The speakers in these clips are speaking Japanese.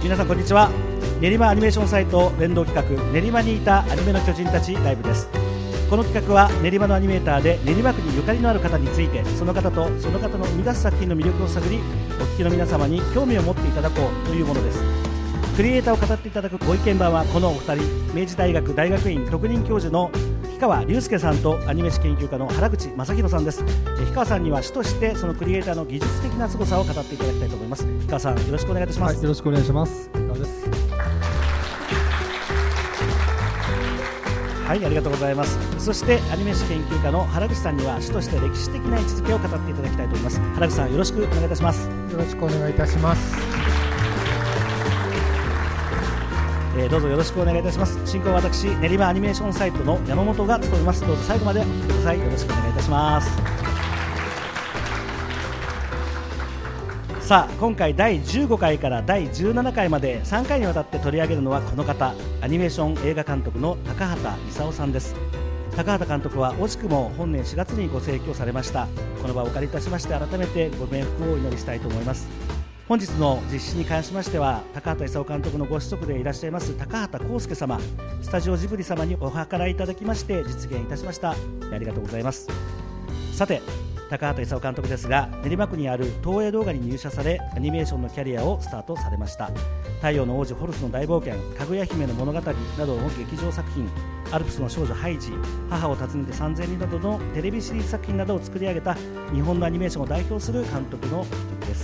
皆さんこんにちは。練馬アニメーションサイト連動企画、練馬にいたアニメの巨人たちライブです。この企画は練馬のアニメーターで練馬区にゆかりのある方について、その方とその方の生み出す作品の魅力を探り、お聞きの皆様に興味を持っていただこうというものです。クリエイターを語っていただくご意見番はこのお二人、明治大学大学院特任教授の氷川隆介さんとアニメ史研究家の原口正弘さんです。氷川さんには主としてそのクリエイターの技術的な凄さを語っていただきたいと思います。氷川さん、よろしくお願いいたします。 はい、よろしくお願いします。氷川です。 はい、ありがとうございます。そしてアニメ史研究家の原口さんには主として歴史的な位置づけを語っていただきたいと思います。原口さん、よろしくお願いいたします。 よろしくお願いいたします。 どうぞよろしくお願いいたします。進行は私、練馬アニメーションサイトの山本が務めます。どうぞ最後までお聞きください。よろしくお願いいたします。さあ、今回第15回から第17回まで3回にわたって取り上げるのはこの方、アニメーション映画監督の高畑勲さんです。高畑監督は惜しくも本年4月にご逝去されました。この場をお借りいたしまして、改めてご冥福をお祈りしたいと思います。本日の実施に関しましては、高畑勲監督のご子息でいらっしゃいます高畑康介様、スタジオジブリ様にお計らいいただきまして実現いたしました。ありがとうございます。さて、高畑勲監督ですが、練馬区にある東映動画に入社され、アニメーションのキャリアをスタートされました。太陽の王子ホルスの大冒険、かぐや姫の物語などの劇場作品、アルプスの少女ハイジ、母を訪ねて3000人などのテレビシリーズ作品などを作り上げた日本のアニメーションを代表する監督の一人です。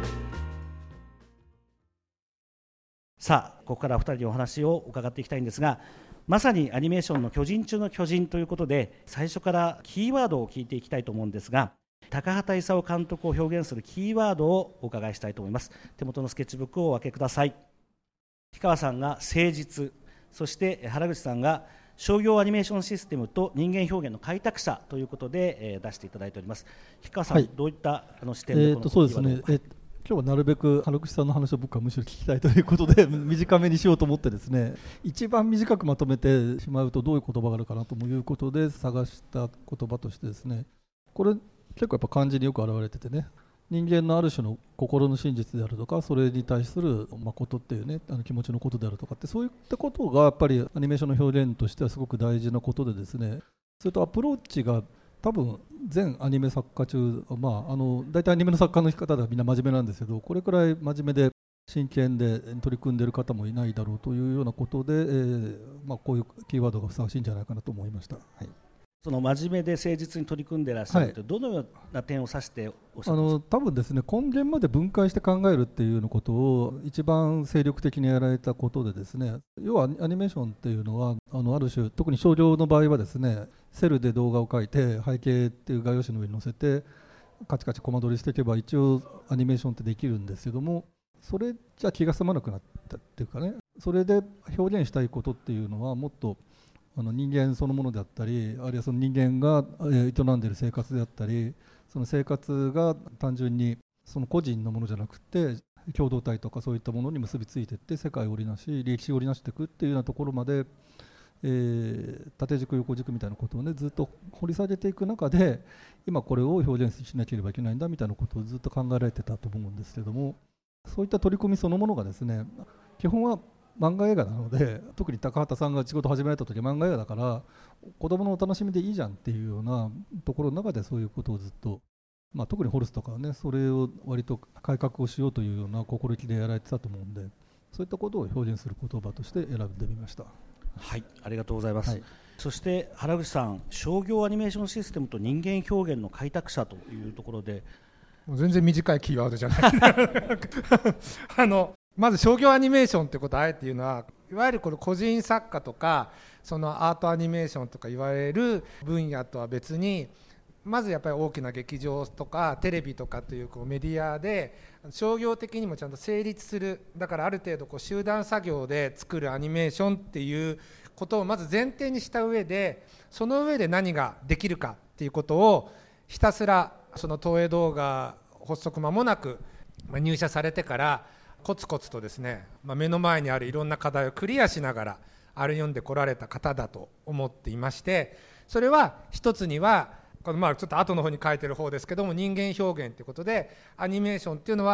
さあ、ここからお二人にお話を伺っていきたいんですが、まさにアニメーションの巨人中の巨人ということで、最初からキーワードを聞いていきたいと思うんですが、高畑勲監督を表現するキーワードをお伺いしたいと思います。手元のスケッチブックをお分けください。氷川さんが誠実、そして原口さんが商業アニメーションシステムと人間表現の開拓者ということで、出していただいております。氷川さん、はい、どういった視点でこのキーワードを、 そうですね、今日はなるべく原口さんの話を僕はむしろ聞きたいということで短めにしようと思ってですね、一番短くまとめてしまうとどういう言葉があるかなということで探した言葉としてですね、これ結構やっぱ漢字によく表れててね、人間のある種の心の真実であるとか、それに対する誠っていうね、気持ちのことであるとかって、そういったことがやっぱりアニメーションの表現としてはすごく大事なことでですね、それとアプローチが多分全アニメ作家中、大体アニメの作家の方はみんな真面目なんですけど、これくらい真面目で真剣で取り組んでいる方もいないだろうというようなことで、こういうキーワードがふさわしいんじゃないかなと思いました。はい、 その真面目で誠実に取り組んでいらっしゃると、どのような点を指しておっしゃるんですか？ 多分ですね、根源まで分解して考えるっていうようなことを一番精力的にやられたことでですね、要はアニメーションっていうのはある種、特に商業の場合はですね、セルで動画を描いて背景っていう画用紙の上に載せてカチカチコマ撮りしていけば一応アニメーションってできるんですけども、それじゃ気が済まなくなったっていうかね、それで表現したいことっていうのはもっと人間そのものであったり、あるいはその人間が営んでいる生活であったり、その生活が単純にその個人のものじゃなくて共同体とかそういったものに結びついていって世界を織りなし歴史を織りなしていくっていうようなところまで、縦軸横軸みたいなことをねずっと掘り下げていく中で、今これを表現しなければいけないんだみたいなことをずっと考えられてたと思うんですけども、そういった取り組みそのものがですね、基本は漫画映画なので、特に高畑さんが仕事始められた時は漫画映画だから子供のお楽しみでいいじゃんっていうようなところの中で、そういうことをずっと、特にホルスとかはね、それを割と改革をしようというような心意気でやられてたと思うんで、そういったことを表現する言葉として選んでみました。 はい、ありがとうございます。 はい、 そして原口さん、商業アニメーションシステムと人間表現の開拓者というところで、 もう全然短いキーワードじゃないまず商業アニメーションってことをあえて言うのは、いわゆるこの個人作家とかそのアートアニメーションとか言われる分野とは別に、まずやっぱり大きな劇場とかテレビとかというメディアで商業的にもちゃんと成立する、だからある程度集団作業で作るアニメーションっていうことをまず前提にした上で、その上で何ができるかっていうことをひたすらその東映動画発足間もなく入社されてからコツコツとですね、目の前にあるいろんな課題をクリアしながら歩んでこられた方だと思っていまして、それは一つにはこのちょっと後の方に書いてる方ですけども、人間表現ということで、アニメーションっていうのは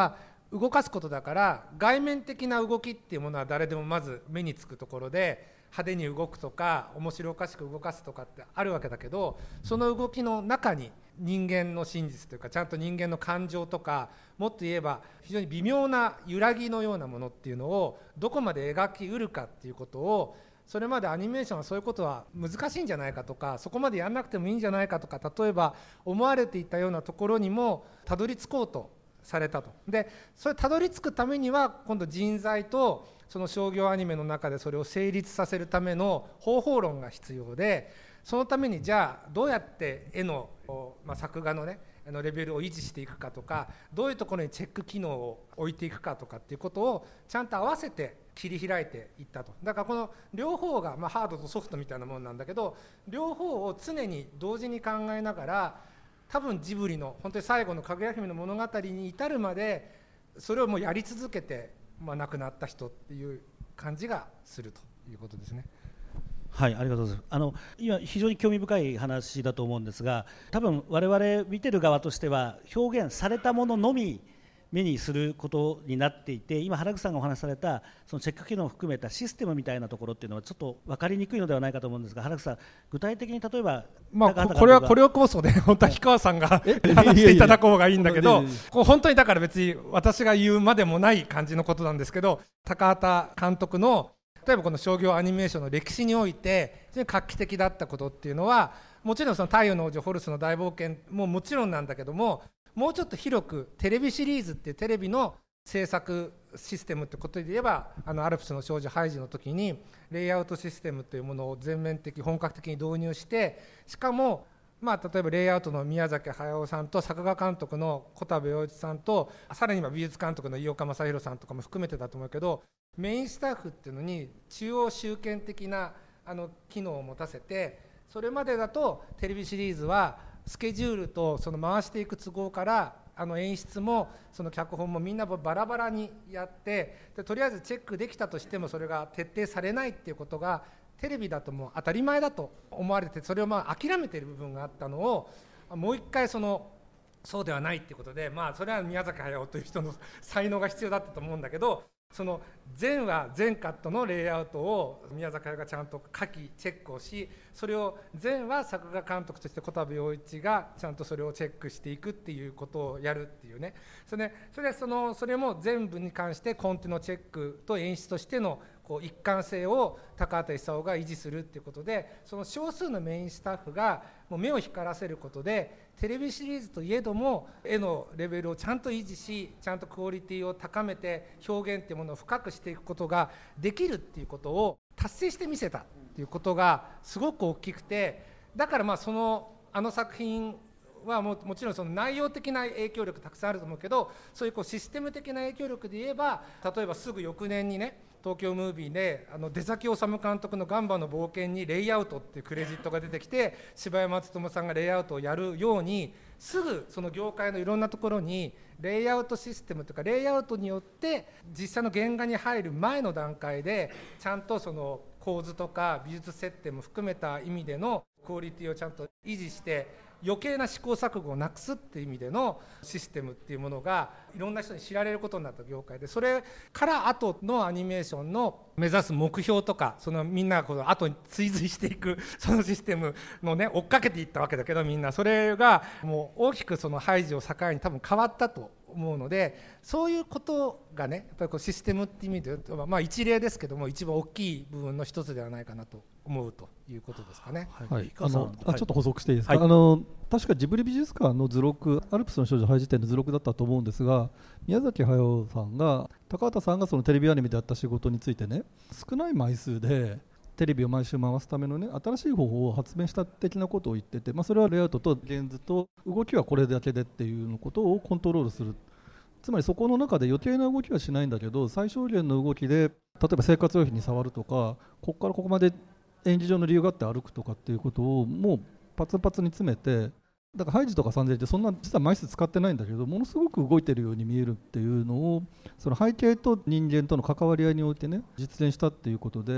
動かすことだから、外面的な動きっていうものは誰でもまず目につくところで、派手に動くとか面白おかしく動かすとかってあるわけだけど、その動きの中に人間の真実というか、ちゃんと人間の感情とか、もっと言えば非常に微妙な揺らぎのようなものっていうのをどこまで描きうるかっていうことを、それまでアニメーションはそういうことは難しいんじゃないかとか、そこまでやんなくてもいいんじゃないかとか、例えば思われていたようなところにもたどり着こうとされたと。でそれたどり着くためには、今度人材とその商業アニメの中でそれを成立させるための方法論が必要で、そのためにじゃあどうやって絵の、作画のねレベルを維持していくかとか、どういうところにチェック機能を置いていくかとかっていうことをちゃんと合わせて切り開いていったと。だからこの両方が、ハードとソフトみたいなものなんだけど、両方を常に同時に考えながら、多分ジブリの本当に最後のかぐや姫の物語に至るまでそれをもうやり続けて、亡くなった人っていう感じがするということですね。 はい、ありがとうございます。今非常に興味深い話だと思うんですが、多分我々見てる側としては表現されたもののみ目にすることになっていて、今原口さんがお話しされたそのチェック機能を含めたシステムみたいなところっていうのはちょっと分かりにくいのではないかと思うんですが、原口さん具体的に例えば、 これこそね、本当は氷川さんが話していただく方がいいんだけど、こう本当にだから別に私が言うまでもない感じのことなんですけど、高畑監督の例えばこの商業アニメーションの歴史において非常に画期的だったことっていうのは、もちろんその太陽の王女、ホルスの大冒険ももちろんなんだけども、もうちょっと広くテレビシリーズっていうテレビの制作システムってことで言えば、アルプスの少女ハイジの時にレイアウトシステムというものを全面的本格的に導入して、しかも例えばレイアウトの宮崎駿さんと作画監督の小田部陽一さんと、さらに今美術監督の井岡正弘さんとかも含めてだと思うけど、メインスタッフっていうのに中央集権的な機能を持たせて、それまでだとテレビシリーズはスケジュールとその回していく都合から、演出もその脚本もみんなバラバラにやって、でとりあえずチェックできたとしてもそれが徹底されないっていうことがテレビだともう当たり前だと思われて、それを諦めている部分があったのを、もう一回そうではないっていうことで、それは宮崎駿という人の才能が必要だったと思うんだけど、その全話全カットのレイアウトを宮崎駿がちゃんと書きチェックをし、それを全話作画監督として小田部陽一がちゃんとそれをチェックしていくっていうことをやるっていうね、それも全部に関してコンテのチェックと演出としての一貫性を高畑勲が維持するっていうことで、その少数のメインスタッフがもう目を光らせることで、テレビシリーズといえども絵のレベルをちゃんと維持し、ちゃんとクオリティを高めて表現っていうものを深くしていくことができるっていうことを達成してみせたっていうことがすごく大きくて、だからあの作品はもちろんその内容的な影響力たくさんあると思うけど、そういうシステム的な影響力で言えば、例えばすぐ翌年にね、東京ムービーで出崎治監督のガンバの冒険にレイアウトっていうクレジットが出てきて、柴山敦友さんがレイアウトをやるように、すぐその業界のいろんなところにレイアウトシステムとかレイアウトによって実際の原画に入る前の段階でちゃんとその構図とか美術設定も含めた意味でのクオリティをちゃんと維持して、余計な試行錯誤をなくすっていう意味でのシステムっていうものがいろんな人に知られることになった業界で、それから後のアニメーションの目指す目標とか、そのみんなが後に追随していくそのシステムのね、追っかけていったわけだけど、みんなそれがもう大きくそのハイジを境に多分変わったと思うので、そういうことがね、やっぱりシステムっていう意味で、一例ですけども一番大きい部分の一つではないかなと思うということですかね。 はい、ちょっと補足していいですか。確かジブリ美術館の図録、アルプスの少女ハイジ展の図録だったと思うんですが、宮崎駿さんが高畑さんがそのテレビアニメでやった仕事についてね、少ない枚数でテレビを毎週回すためのね、新しい方法を発明した的なことを言ってて、それはレイアウトとレンズと動きはこれだけでっていうことをコントロールする。つまりそこの中で余計な動きはしないんだけど、最小限の動きで例えば生活用品に触るとか、ここからここまで演技上の理由があって歩くとかっていうことをもうパツパツに詰めて、だからハイジとかサンデーってそんな実は枚数使ってないんだけど、ものすごく動いてるように見えるっていうのを、その背景と人間との関わり合いにおいてね、実現したっていうことで、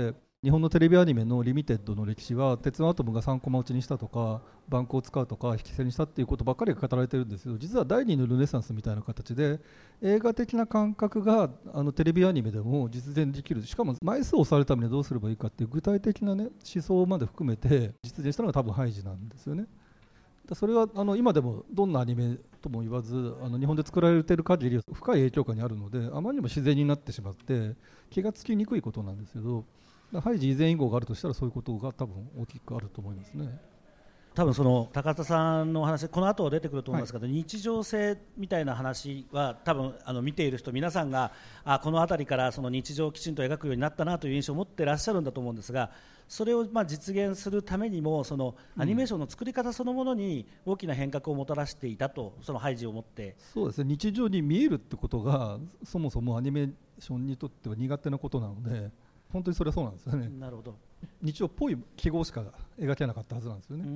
日本のテレビアニメのリミテッドの歴史は鉄腕アトムが3コマ打ちにしたとかバンクを使うとか引き捨てにしたっていうことばっかりが語られてるんですけど、実は第二のルネサンスみたいな形で映画的な感覚がテレビアニメでも実現できる。しかも枚数を抑えるためにはどうすればいいかっていう具体的な、ね、思想まで含めて実現したのが多分ハイジなんですよね。それは今でもどんなアニメとも言わず日本で作られている限り深い影響下にあるので、あまりにも自然になってしまって気がつきにくいことなんですけど、ハイジ以前以後があるとしたらそういうことが多分大きくあると思いますね。 多分その高畑さんのお話この後出てくると思いますけど、日常性みたいな話は多分見ている人皆さんがこの辺りからその日常をきちんと描くようになったなという印象を持ってらっしゃるんだと思うんですが、それを実現するためにもそのアニメーションの作り方そのものに大きな変革をもたらしていたと、そのハイジを持って。 そうですね、日常に見えるってことがそもそもアニメーションにとっては苦手なことなので、本当にそれはそうなんですよね。 なるほど。 日常っぽい記号しか描けなかったはずなんですよね。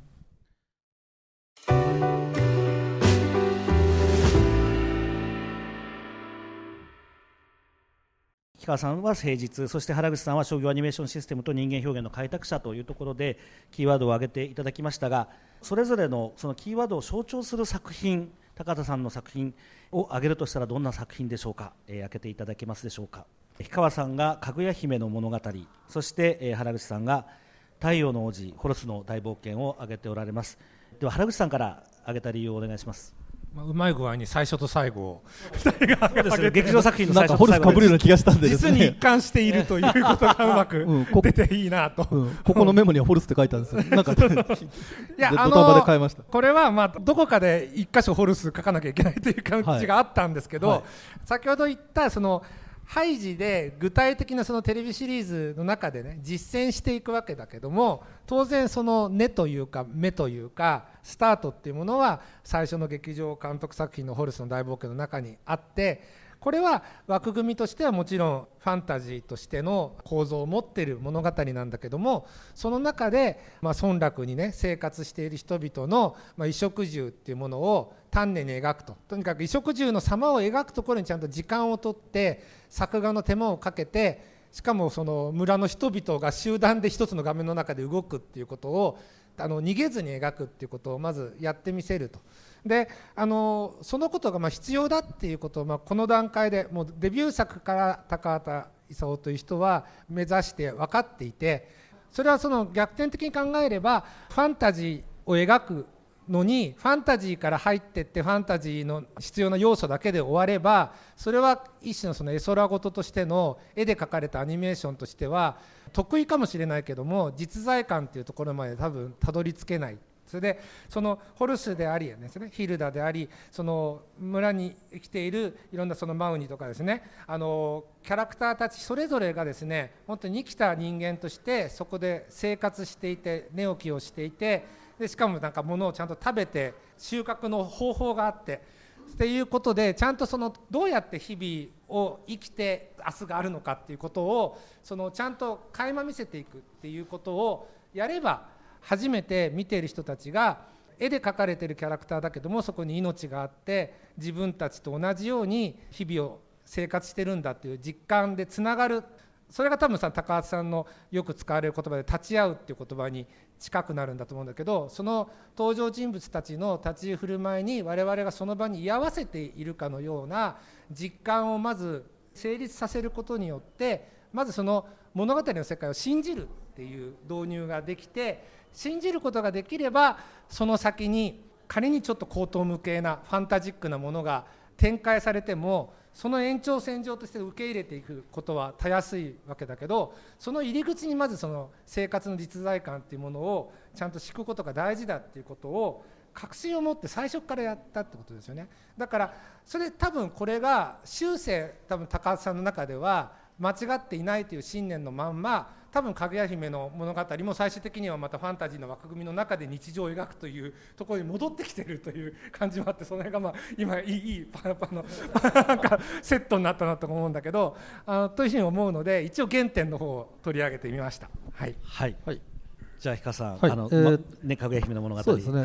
木川さんは誠実、そして原口さんは商業アニメーションシステムと人間表現の開拓者というところでキーワードを挙げていただきましたが、それぞれのそのキーワードを象徴する作品、高畑さんの作品を挙げるとしたらどんな作品でしょうか。開けていただけますでしょうか。氷川さんがかぐや姫の物語、そして、原口さんが太陽の王子ホルスの大冒険を挙げておられます。では原口さんから挙げた理由をお願いします。 うまい具合に最初と最後を劇場作品の最初と最後なんかホルスかぶるような気がしたんでですね、 実に一貫しているということがうまく出ていいなと、 ここのメモにはホルスって書いてあるんですよ。なんかいや土壇場で変えました。 これはどこかで一箇所ホルス書かなきゃいけないという感じがあったんですけど、先ほど言ったそのハイジで具体的なそのテレビシリーズの中でね実践していくわけだけども、当然その根というか目というかスタートっていうものは最初の劇場監督作品のホルスの大冒険の中にあって、これは枠組みとしてはもちろんファンタジーとしての構造を持っている物語なんだけども、その中で村落にね生活している人々の衣食住っていうものを丹念に描くと、とにかく衣食住の様を描くところにちゃんと時間をとって作画の手間をかけて、しかもその村の人々が集団で一つの画面の中で動くっていうことを逃げずに描くっていうことをまずやってみせると。でそのことが必要だっていうことをこの段階でもうデビュー作から高畑勲という人は目指して分かっていて、それはその逆転的に考えればファンタジーを描くのにファンタジーから入っていってファンタジーの必要な要素だけで終われば、それは一種のその絵空事としての絵で描かれたアニメーションとしては得意かもしれないけども実在感というところまで多分たどり着けない。それでそのホルスでありですね、ヒルダであり、その村に生きているいろんなそのマウニとかですね、キャラクターたちそれぞれがですね本当に生きた人間としてそこで生活していて寝起きをしていて、でしかもなんか物をちゃんと食べて収穫の方法があってっていうことで、ちゃんとそのどうやって日々を生きて明日があるのかっていうことをそのちゃんと垣間見せていくっていうことをやれば、初めて見ている人たちが絵で描かれているキャラクターだけどもそこに命があって自分たちと同じように日々を生活してるんだっていう実感でつながる。それが多分高畑さんのよく使われる言葉で立ち会うっていう言葉に近くなるんだと思うんだけど、その登場人物たちの立ち居振る舞いに我々がその場に居合わせているかのような実感をまず成立させることによって、まずその物語の世界を信じるっていう導入ができて、信じることができればその先に仮にちょっと荒唐無稽なファンタジックなものが展開されてもその延長線上として受け入れていくことはたやすいわけだけど、その入り口にまずその生活の実在感っていうものをちゃんと敷くことが大事だっていうことを確信を持って最初からやったってことですよね。だからそれ多分これが終生多分高橋さんの中では間違っていないという信念のまんま、多分かぐや姫の物語も最終的にはまたファンタジーの枠組みの中で日常を描くというところに戻ってきているという感じもあって、その辺が今いいなんかセットになったなと思うんだけど、というふうに思うので一応原点の方を取り上げてみました。はい、 はい、じゃあ氷川さん、 はい、 かぐや姫の物語、 そうですね、 はい、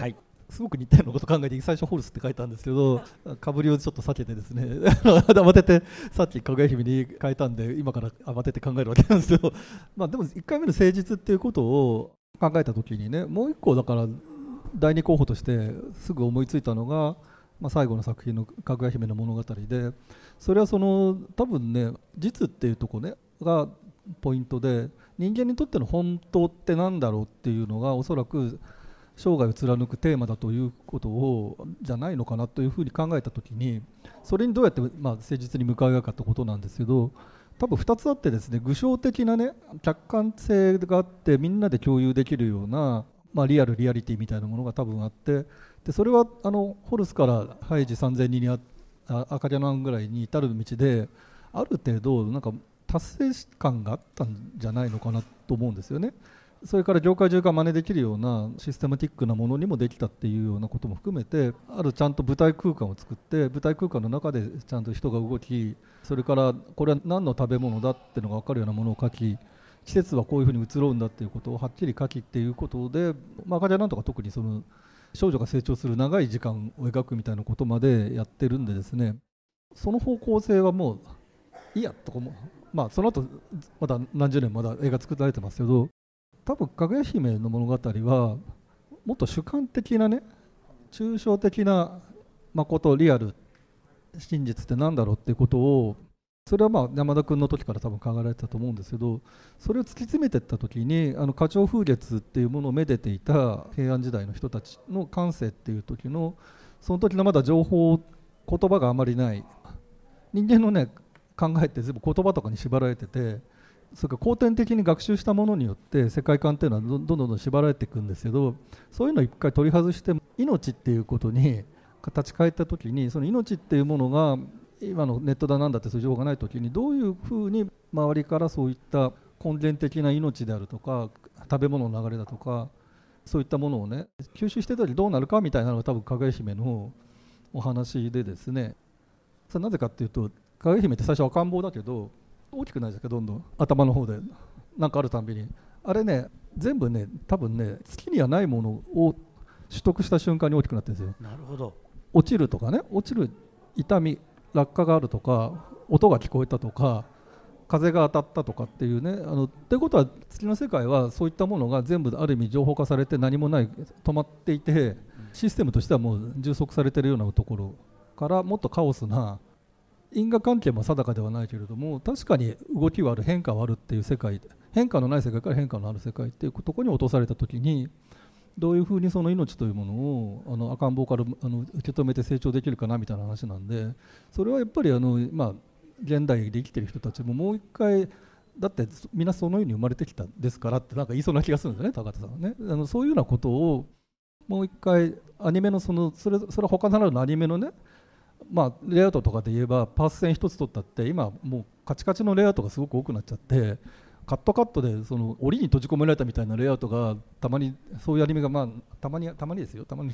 すごく似たようなこと考えて最初ホルスって書いたんですけどかぶりをちょっと避けてですね慌ててさっきかぐや姫に変えたんで今から慌てて考えるわけなんですけどまあでも1回目の誠実っていうことを考えた時にねもう一個だから第2候補としてすぐ思いついたのが、まあ、最後の作品のかぐや姫の物語でそれはその多分ね実っていうところ、ね、がポイントで人間にとっての本当って何だろうっていうのがおそらく生涯を貫くテーマだということをじゃないのかなというふうに考えたときにそれにどうやってまあ誠実に向かうかってことなんですけど多分2つあってですね具象的なね客観性があってみんなで共有できるような、まあ、リアリティみたいなものが多分あってでそれはホルスからハイジ3000人にアカリアナンぐらいに至る道である程度なんか達成感があったんじゃないのかなと思うんですよね。それから業界中が真似できるようなシステマティックなものにもできたっていうようなことも含めてあるちゃんと舞台空間を作って舞台空間の中でちゃんと人が動きそれからこれは何の食べ物だっていうのが分かるようなものを書き季節はこういうふうに移ろうんだっていうことをはっきり書きっていうことで、まあ、アカリアなんとか特にその少女が成長する長い時間を描くみたいなことまでやってるんでですねその方向性はもういいやとかも、まあ、その後まだ何十年まだ映画作られてますけど多分かぐや姫の物語はもっと主観的なね抽象的な誠リアル真実って何だろうっていうことをそれはまあ山田君の時から多分考えられてたと思うんですけどそれを突き詰めていった時に花鳥風月っていうものをめでていた平安時代の人たちの感性っていう時のその時のまだ情報言葉があまりない人間のね考えって全部言葉とかに縛られててそれから後天的に学習したものによって世界観っていうのはどんどん縛られていくんですけどそういうのを一回取り外して命っていうことに形変えた時にその命っていうものが今のネットだなんだってそういう情報がない時にどういうふうに周りからそういった根源的な命であるとか食べ物の流れだとかそういったものをね吸収してた時どうなるかみたいなのが多分かぐや姫のお話でですねそれなぜかっていうとかぐや姫って最初赤ん坊だけど大きくないですかどんどん頭の方でなんかあるたんびにあれね全部ね多分ね月にはないものを取得した瞬間に大きくなってるんですよ。 なるほど。 落ちるとかね落ちる痛み落下があるとか音が聞こえたとか風が当たったとかっていうねってことは月の世界はそういったものが全部ある意味情報化されて何もない止まっていてシステムとしてはもう充足されているようなところからもっとカオスな因果関係も定かではないけれども確かに動きはある変化はあるっていう世界変化のない世界から変化のある世界っていうところに落とされた時にどういうふうにその命というものを赤ん坊から受け止めて成長できるかなみたいな話なんでそれはやっぱりまあ現代で生きてる人たちももう一回だってみんなそのように生まれてきたですからってなんか言いそうな気がするんですよね高田さんはねそういうようなことをもう一回アニメのそれは他ならぬアニメのねまあ、レイアウトとかで言えばパース線一つ取ったって今もうカチカチのレイアウトがすごく多くなっちゃってカットでその檻に閉じ込められたみたいなレイアウトがたまにそういうアニメがまあたまにですよたまに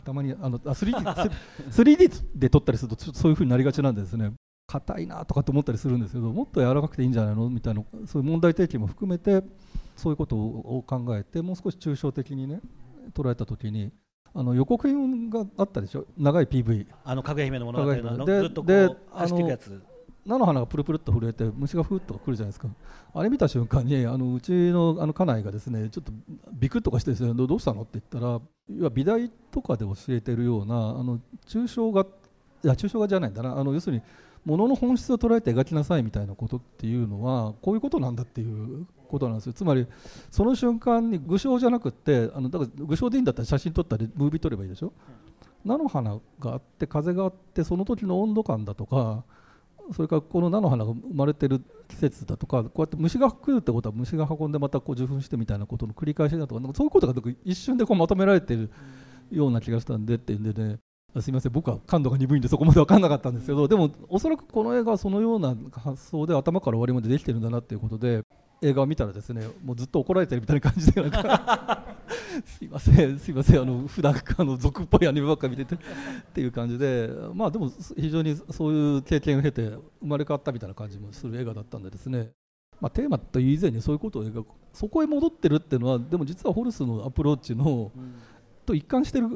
3D で撮ったりするとそういう風になりがちなんですね硬いなとかと思ったりするんですけどもっと柔らかくていいんじゃないのみたいなそういう問題提起も含めてそういうことを考えてもう少し抽象的にね捉えた時に予告編があったでしょ長い PV かぐや姫の物語のでずっとこう走っていくやつ菜の花がプルプルっと震えて虫がふーっと来るじゃないですかあれ見た瞬間にうちの家内がですねちょっとビクッとかしてですねどうしたのって言ったら要は美大とかで教えてるような抽象画じゃないんだな要するに物の本質を捉えて描きなさいみたいなことっていうのはこういうことなんだっていうことなんですよつまりその瞬間に具象じゃなくってだから具象でいいんだったら写真撮ったりムービー撮ればいいでしょ菜の花があって風があってその時の温度感だとかそれからこの菜の花が生まれてる季節だとかこうやって虫が来るってことは虫が運んでまたこう受粉してみたいなことの繰り返しだとかなんかそういうことが一瞬でこうまとめられているような気がしたんでっていうんでねすみません僕は感度が鈍いんでそこまで分かんなかったんですけどでもおそらくこの映画はそのような発想で頭から終わりまでできてるんだなっていうことで映画を見たらですねもうずっと怒られてるみたいな感じでなんかすいません普段俗っぽいアニメばっかり見ててっていう感じでまあでも非常にそういう経験を経て生まれ変わったみたいな感じもする映画だったんでですねまあテーマという以前にそういうことを描くそこへ戻ってるっていうのはでも実はホルスのアプローチのと一貫してる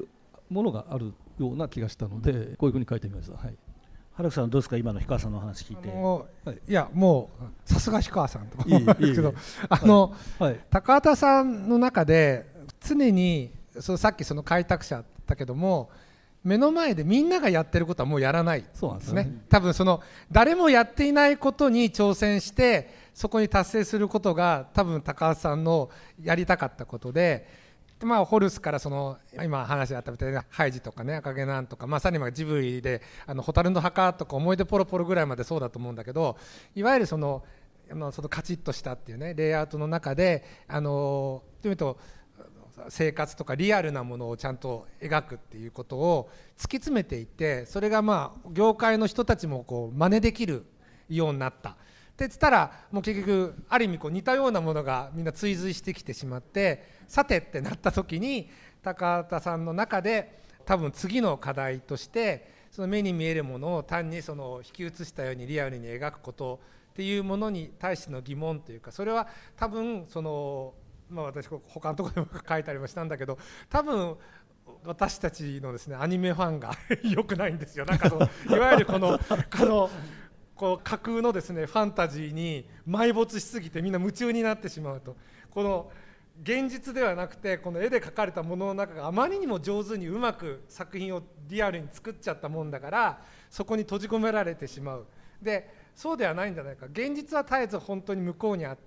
ものがあるような気がしたので、こういうふうに書いてみました。はい、 原口さんどうですか、今の氷川さんの話聞いて。 いやもうさすが氷川さんといいけど、 はい、 高畑さんの中で常にさっきその開拓者だけども、目の前でみんながやってることはもうやらないですね。 そうなんですね。 多分その誰もやっていないことに挑戦してそこに達成することが多分高畑さんのやりたかったことで、ホルスからその今話があったみたいなハイジとかね、赤毛なんとか、さらにはジブリで蛍の墓とか思い出ポロポロぐらいまでそうだと思うんだけど、いわゆるそのカチッとしたっていうねレイアウトの中でというと生活とかリアルなものをちゃんと描くっていうことを突き詰めていって、それが業界の人たちもこう真似できるようになったって言ったら、もう結局ある意味こう似たようなものがみんな追随してきてしまって、さてってなった時に高畑さんの中で多分次の課題として、その目に見えるものを単にその引き写したようにリアルに描くことっていうものに対しての疑問というか、それは多分その私他のところでも書いたりもしたんだけど、多分私たちのですねアニメファンが良くないんですよ。なんかいわゆるこの架空のですねファンタジーに埋没しすぎてみんな夢中になってしまうと、この現実ではなくてこの絵で描かれたものの中があまりにも上手にうまく作品をリアルに作っちゃったもんだから、そこに閉じ込められてしまう。でそうではないんじゃないか、現実は絶えず本当に向こうにあって、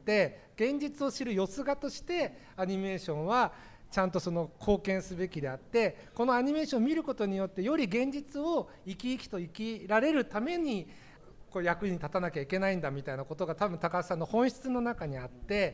現実を知るよすがとしてアニメーションはちゃんとその貢献すべきであって、このアニメーションを見ることによってより現実を生き生きと生きられるためにこう役に立たなきゃいけないんだみたいなことが多分高橋さんの本質の中にあって、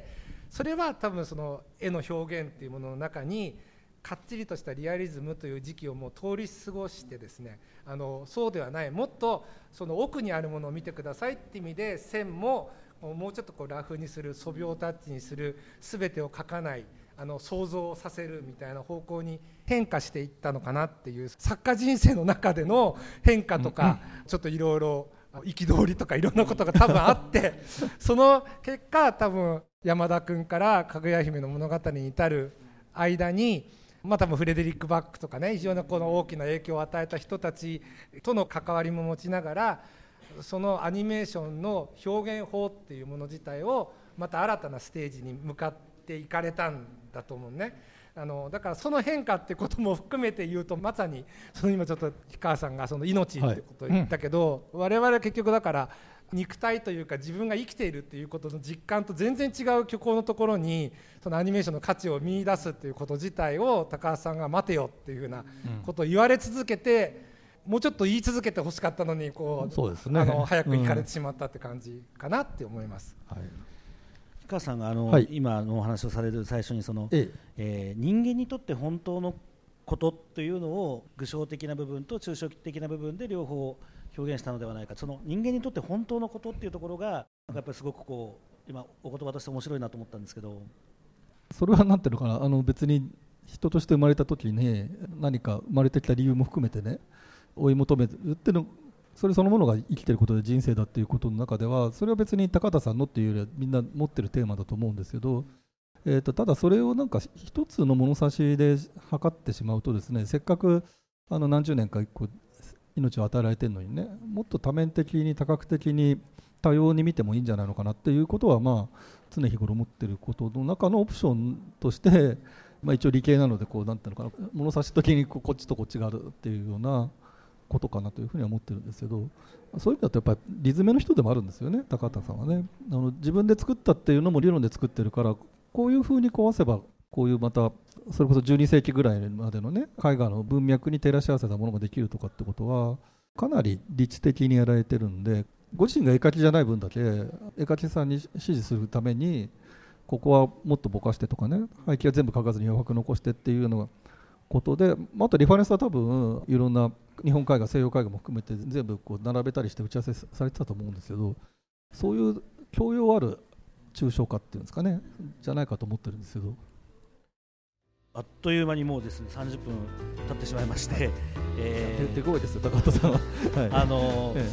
それは多分その絵の表現っていうものの中にかっちりとしたリアリズムという時期をもう通り過ごしてですね、そうではない、もっとその奥にあるものを見てくださいって意味で、線ももうちょっとこうラフにする、素描タッチにする、全てを描かない、想像させるみたいな方向に変化していったのかなっていう、作家人生の中での変化とか、ちょっといろいろ憤りとかいろんなことが多分あってその結果多分山田君からかぐや姫の物語に至る間に、多分フレデリック・バックとかね、非常にこの大きな影響を与えた人たちとの関わりも持ちながら、そのアニメーションの表現法っていうもの自体をまた新たなステージに向かっていかれたんだと思うね。だからその変化ってことも含めて言うと、まさにその今ちょっと氷川さんがその命ってことを言ったけど、我々は結局だから肉体というか自分が生きているっていうことの実感と全然違う虚構のところにそのアニメーションの価値を見出すっていうこと自体を高橋さんが待てよっていうふうなことを言われ続けて、もうちょっと言い続けてほしかったのにそうですね、 早く行かれてしまったって感じかなって思います。 氷川さんがはい今のお話をされる最初にその、人間にとって本当のことというのを具象的な部分と抽象的な部分で両方表現したのではないか。その人間にとって本当のことっていうところがやっぱりすごくこう今お言葉として面白いなと思ったんですけど、 それはなんていうのかな、別に人として生まれた時に何か生まれてきた理由も含めてね追い求めるっていうの、それそのものが生きてることで人生だっていうことの中では、それは別に高田さんのっていうよりはみんな持ってるテーマだと思うんですけど、ただそれをなんか一つの物差しで測ってしまうとですね、せっかく何十年か一個命を与えられてるのにね、もっと多面的に多角的に多様に見てもいいんじゃないのかなっていうことは、常日頃思ってることの中のオプションとして、一応理系なのでこうなんていうのかな、物差し的にこっちとこっちがあるっていうようなことかなというふうには思ってるんですけど、そういう意味だとやっぱり理詰めの人でもあるんですよね、高畑さんはね。自分で作ったっていうのも理論で作ってるから、こういうふうに壊せばこういうまたそれこそ12世紀ぐらいまでのね絵画の文脈に照らし合わせたものができるとかってことはかなり理知的にやられてるんで、ご自身が絵描きじゃない分だけ絵描きさんに指示するためにここはもっとぼかしてとかね、背景は全部描かずに余白残してっていうようなことで、あとリファレンスは多分いろんな日本絵画西洋絵画も含めて全部こう並べたりして打ち合わせされてたと思うんですけど、そういう教養ある抽象化っていうんですかね、じゃないかと思ってるんですけど、 あっという間にもうですね30分経ってしまいまして、 手強いですよ高畑さんは、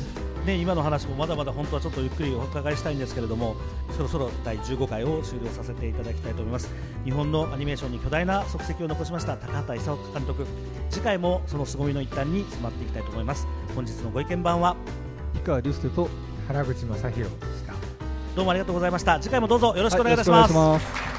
ね、今の話もまだまだ本当はちょっとゆっくりお伺いしたいんですけれども、そろそろ第15回を終了させていただきたいと思います。日本のアニメーションに巨大な足跡を残しました高畑勲監督、次回もその凄みの一端に迫っていきたいと思います。本日のご意見番は氷川隆介と原口正宏でした。 どうもありがとうございました。次回もどうぞよろしくお願いいたします。